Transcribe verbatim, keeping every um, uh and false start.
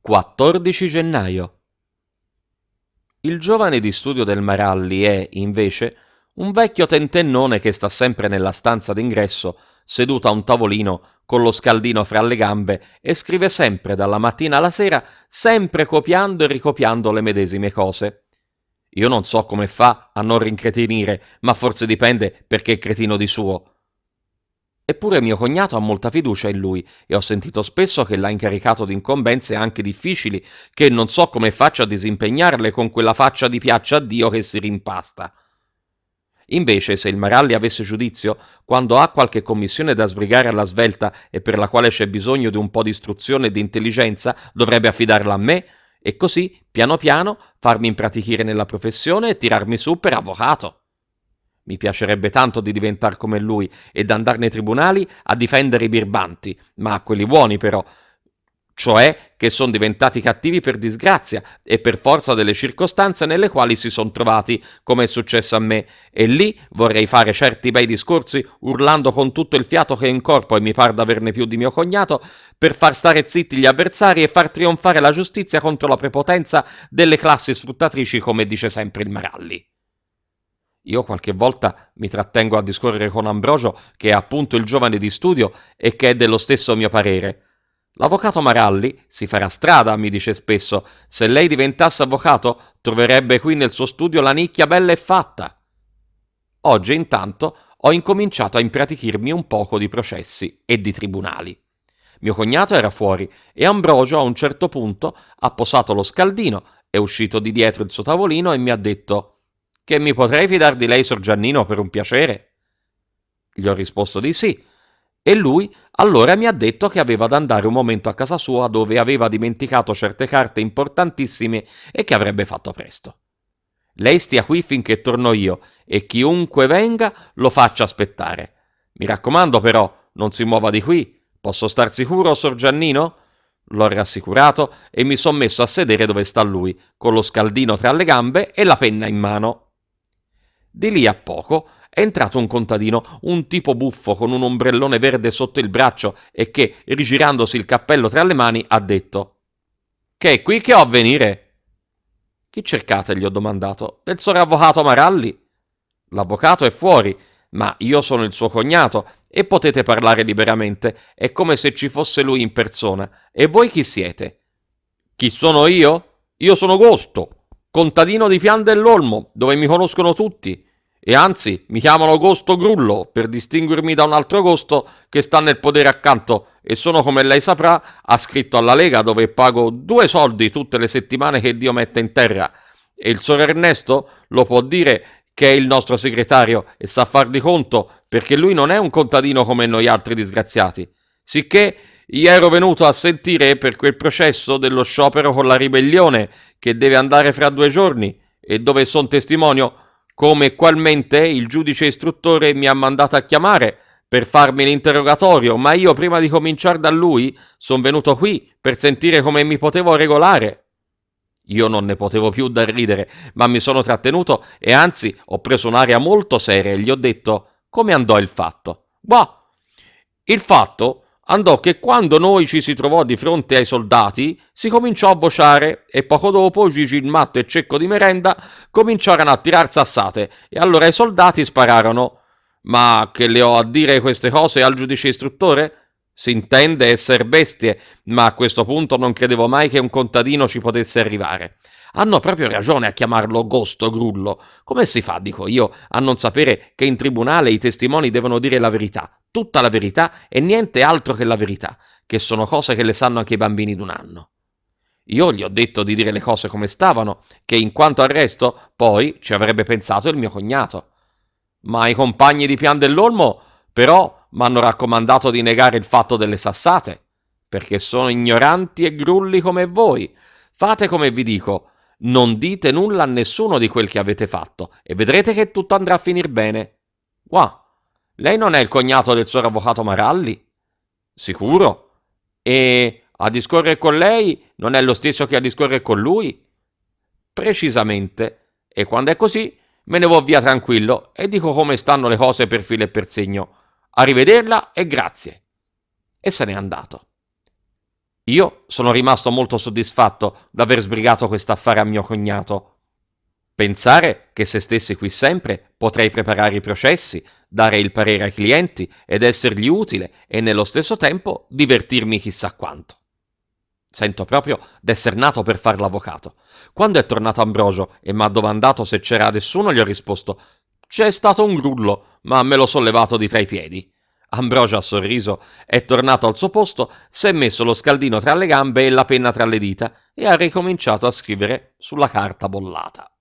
quattordici gennaio. Il giovane di studio del Maralli è, invece, un vecchio tentennone che sta sempre nella stanza d'ingresso, seduto a un tavolino con lo scaldino fra le gambe e scrive sempre dalla mattina alla sera, sempre copiando e ricopiando le medesime cose. Io non so come fa a non rincretinire, ma forse dipende perché è cretino di suo. Eppure mio cognato ha molta fiducia in lui e ho sentito spesso che l'ha incaricato di incombenze anche difficili, che non so come faccia a disimpegnarle con quella faccia di piaccia a Dio che si rimpasta. Invece, se il Maralli avesse giudizio, quando ha qualche commissione da sbrigare alla svelta e per la quale c'è bisogno di un po' di istruzione e di intelligenza, dovrebbe affidarla a me e così, piano piano, farmi impratichire nella professione e tirarmi su per avvocato. Mi piacerebbe tanto di diventare come lui e d'andare nei tribunali a difendere i birbanti, ma quelli buoni però, cioè che sono diventati cattivi per disgrazia e per forza delle circostanze nelle quali si sono trovati, come è successo a me, e lì vorrei fare certi bei discorsi urlando con tutto il fiato che ho in corpo e mi par d'averne più di mio cognato, per far stare zitti gli avversari e far trionfare la giustizia contro la prepotenza delle classi sfruttatrici, come dice sempre il Maralli. Io qualche volta mi trattengo a discorrere con Ambrogio, che è appunto il giovane di studio e che è dello stesso mio parere. L'avvocato Maralli si farà strada, mi dice spesso. Se lei diventasse avvocato, troverebbe qui nel suo studio la nicchia bella e fatta. Oggi, intanto, ho incominciato a impratichirmi un poco di processi e di tribunali. Mio cognato era fuori e Ambrogio a un certo punto ha posato lo scaldino, è uscito di dietro il suo tavolino e mi ha detto: «Che mi potrei fidar di lei, Sor Giannino, per un piacere?» Gli ho risposto di sì, e lui allora mi ha detto che aveva da andare un momento a casa sua dove aveva dimenticato certe carte importantissime e che avrebbe fatto presto. Lei stia qui finché torno io e chiunque venga lo faccia aspettare. Mi raccomando però, non si muova di qui. Posso star sicuro, Sor Giannino? L'ho rassicurato e mi son messo a sedere dove sta lui, con lo scaldino tra le gambe e la penna in mano. Di lì a poco è entrato un contadino, un tipo buffo con un ombrellone verde sotto il braccio e che, rigirandosi il cappello tra le mani, ha detto: «Che è qui che ho a venire?» «Chi cercate?» gli ho domandato. «Del sor avvocato Maralli?» «L'avvocato è fuori, ma io sono il suo cognato e potete parlare liberamente, è come se ci fosse lui in persona. E voi chi siete?» «Chi sono io? Io sono Gosto, contadino di Pian dell'Olmo, dove mi conoscono tutti, e anzi mi chiamano Gosto Grullo per distinguermi da un altro Gosto che sta nel podere accanto e sono, come lei saprà, ascritto alla Lega, dove pago due soldi tutte le settimane che Dio mette in terra, e il sor Ernesto lo può dire che è il nostro segretario e sa far di conto, perché lui non è un contadino come noi altri disgraziati. Sicché gli ero venuto a sentire per quel processo dello sciopero con la ribellione che deve andare fra due giorni e dove son testimonio come qualmente il giudice istruttore mi ha mandato a chiamare per farmi l'interrogatorio, ma io prima di cominciare da lui son venuto qui per sentire come mi potevo regolare. Io non ne potevo più da ridere, ma mi sono trattenuto e anzi ho preso un'aria molto seria e gli ho detto: «Come andò il fatto?» «Bah, il fatto andò che quando noi ci si trovò di fronte ai soldati si cominciò a vociare e poco dopo Gigi il matto e Cecco di merenda cominciarono a tirar sassate e allora i soldati spararono. Ma che le ho a dire queste cose al giudice istruttore? Si intende esser bestie, ma a questo punto non credevo mai che un contadino ci potesse arrivare. Hanno proprio ragione a chiamarlo Gosto Grullo. Come si fa, dico io, a non sapere che in tribunale i testimoni devono dire la verità, tutta la verità e niente altro che la verità, che sono cose che le sanno anche i bambini d'un anno?» Io gli ho detto di dire le cose come stavano, che in quanto al resto poi ci avrebbe pensato il mio cognato. Ma i compagni di Pian dell'Olmo però m'hanno raccomandato di negare il fatto delle sassate, perché sono ignoranti e grulli come voi. Fate come vi dico, non dite nulla a nessuno di quel che avete fatto e vedrete che tutto andrà a finir bene. Qua, lei non è il cognato del sor avvocato Maralli? Sicuro? E a discorrere con lei non è lo stesso che a discorrere con lui? Precisamente. E quando è così me ne vo via tranquillo e dico come stanno le cose per filo e per segno. Arrivederla e grazie. E se n'è andato. Io sono rimasto molto soddisfatto d'aver sbrigato quest'affare a mio cognato. Pensare che se stessi qui sempre potrei preparare i processi, dare il parere ai clienti ed essergli utile e nello stesso tempo divertirmi chissà quanto. Sento proprio d'esser nato per far l'avvocato. Quando è tornato Ambrogio e m'ha domandato se c'era nessuno, gli ho risposto: c'è stato un grullo, ma me l'ho sollevato di tra i piedi. Ambrogio ha sorriso, è tornato al suo posto, si è messo lo scaldino tra le gambe e la penna tra le dita e ha ricominciato a scrivere sulla carta bollata.